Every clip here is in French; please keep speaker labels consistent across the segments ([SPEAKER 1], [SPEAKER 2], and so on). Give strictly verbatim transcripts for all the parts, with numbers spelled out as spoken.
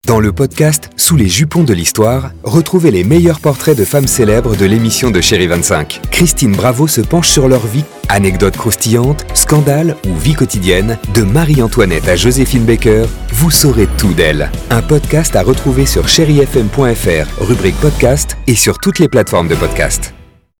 [SPEAKER 1] Dans le podcast Sous les jupons de l'histoire, retrouvez les meilleurs portraits de femmes célèbres de l'émission de Chérie vingt-cinq. Christine Bravo se penche sur leur vie, anecdotes croustillantes, scandales ou vie quotidienne, de Marie-Antoinette à Joséphine Baker, vous saurez tout d'elle. Un podcast à retrouver sur chéri f m point f r, rubrique podcast et sur toutes les plateformes de podcast.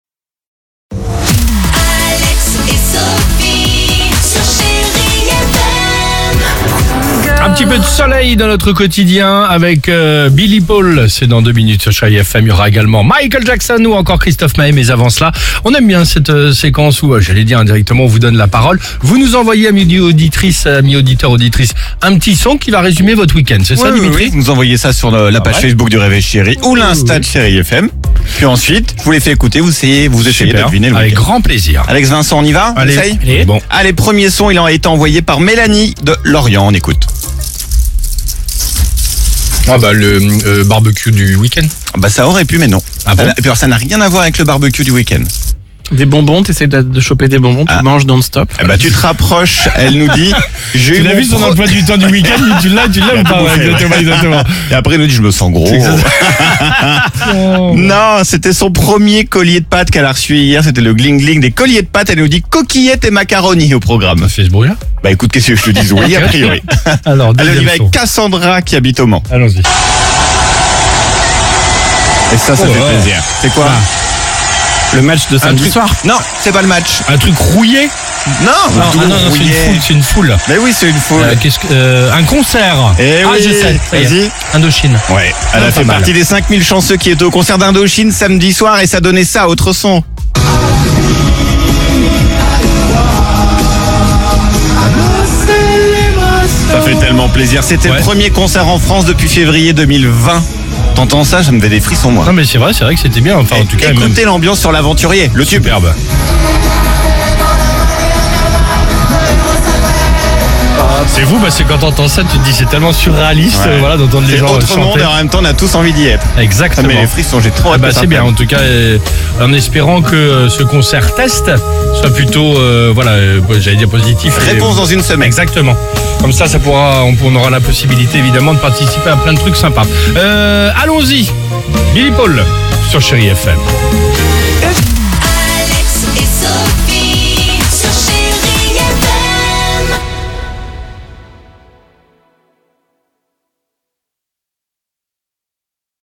[SPEAKER 2] Un petit peu de soleil dans notre quotidien avec euh, Billy Paul, c'est dans deux minutes sur Chérie F M. Il y aura également Michael Jackson ou encore Christophe Maé, mais avant cela, on aime bien cette euh, séquence où, euh, j'allais dire indirectement, on vous donne la parole. Vous nous envoyez, amis auditrices, amis auditeurs, auditrices, un petit son qui va résumer votre week-end, c'est ça,
[SPEAKER 3] oui,
[SPEAKER 2] Dimitri?
[SPEAKER 3] Oui, vous nous envoyez ça sur le, la page
[SPEAKER 2] Ah ouais.
[SPEAKER 3] Facebook du Réveil Chéri ou l'Insta
[SPEAKER 2] oui.
[SPEAKER 3] de Chéri F M. Puis ensuite, je vous les fais écouter, vous essayez, vous essayez de
[SPEAKER 2] Super,
[SPEAKER 3] deviner le
[SPEAKER 2] avec
[SPEAKER 3] week-end.
[SPEAKER 2] grand plaisir.
[SPEAKER 3] Alex Vincent, on y va? On
[SPEAKER 2] Allez,
[SPEAKER 3] essaye
[SPEAKER 2] allez. Bon.
[SPEAKER 3] Allez, premier son, il a été envoyé par Mélanie de Lorient, on écoute.
[SPEAKER 2] Ah bah le euh, barbecue du week-end.
[SPEAKER 3] Bah ça aurait pu, mais non.
[SPEAKER 2] Ah bon?
[SPEAKER 3] Et puis alors, ça n'a rien à voir avec le barbecue du week-end.
[SPEAKER 4] Des bonbons, t'essaies de, de choper des bonbons,
[SPEAKER 3] Ah.
[SPEAKER 4] tu manges non-stop.
[SPEAKER 3] Eh bah tu te rapproches, elle nous dit... j'ai eu mon pro-
[SPEAKER 2] emploi du temps du week-end, tu l'as, tu l'as
[SPEAKER 3] ou pas? Ouais, exactement,
[SPEAKER 2] exactement.
[SPEAKER 3] Et après, elle nous dit, je me sens gros. Non, c'était son premier collier de pâtes qu'elle a reçu hier, c'était le gling gling des colliers de pâtes. Elle nous dit coquillettes et macaroni au programme.
[SPEAKER 2] fait ce bruit-là.
[SPEAKER 3] Bah écoute, qu'est-ce que je te dis? Oui, a priori.
[SPEAKER 2] Alors,
[SPEAKER 3] Elle y
[SPEAKER 2] deuxième
[SPEAKER 3] va
[SPEAKER 2] son.
[SPEAKER 3] avec Cassandra qui habite au Mans.
[SPEAKER 2] Allons-y.
[SPEAKER 3] Et ça, ça
[SPEAKER 2] Oh,
[SPEAKER 3] fait
[SPEAKER 2] ouais.
[SPEAKER 3] plaisir. C'est quoi?
[SPEAKER 4] Le match de
[SPEAKER 3] Un
[SPEAKER 4] samedi
[SPEAKER 3] truc-
[SPEAKER 4] soir.
[SPEAKER 3] Non, c'est pas le match.
[SPEAKER 2] Un truc rouillé?
[SPEAKER 3] Non,
[SPEAKER 2] Non,
[SPEAKER 3] tout
[SPEAKER 2] ah non, non, c'est une
[SPEAKER 3] rouillé.
[SPEAKER 2] foule, c'est une foule.
[SPEAKER 3] Mais oui, c'est une foule.
[SPEAKER 2] Euh, qu'est-ce que, euh, un concert.
[SPEAKER 3] Eh
[SPEAKER 2] ah,
[SPEAKER 3] oui,
[SPEAKER 2] je sais. ça y est.
[SPEAKER 3] vas-y.
[SPEAKER 2] Indochine.
[SPEAKER 3] Ouais, elle
[SPEAKER 2] Non,
[SPEAKER 3] a
[SPEAKER 2] pas
[SPEAKER 3] fait
[SPEAKER 2] mal.
[SPEAKER 3] partie des cinq mille chanceux qui étaient au concert d'Indochine samedi soir et ça donnait ça, autre son. Ça fait tellement plaisir. C'était
[SPEAKER 2] Ouais.
[SPEAKER 3] le premier concert en France depuis février deux mille vingt. T'entends ça, ça me fait des frissons, moi.
[SPEAKER 2] Non mais c'est vrai, c'est vrai que c'était bien. Enfin, en tout cas, même
[SPEAKER 3] Écoutez l'ambiance sur l'aventurier, le tube.
[SPEAKER 2] superbe. C'est vous parce que quand t'entends ça, tu te dis c'est tellement surréaliste,
[SPEAKER 3] Ouais.
[SPEAKER 2] euh, voilà, d'entendre les
[SPEAKER 3] C'est
[SPEAKER 2] gens
[SPEAKER 3] autre monde
[SPEAKER 2] chanter.
[SPEAKER 3] et en même temps on a tous envie d'y être. Ça
[SPEAKER 2] Exactement.
[SPEAKER 3] met les frissons, j'ai trop
[SPEAKER 2] Ah
[SPEAKER 3] hâte
[SPEAKER 2] bah
[SPEAKER 3] de
[SPEAKER 2] c'est
[SPEAKER 3] ça.
[SPEAKER 2] bien, en tout cas, euh, en espérant que euh, ce concert test soit plutôt, euh, voilà, euh, j'allais dire positif. et-
[SPEAKER 3] Réponse dans une semaine.
[SPEAKER 2] Exactement. Comme ça, ça pourra, on, on aura la possibilité évidemment de participer à plein de trucs sympas. Euh, allons-y, Billy Paul sur Chérie F M.
[SPEAKER 5] Alex et Sophie.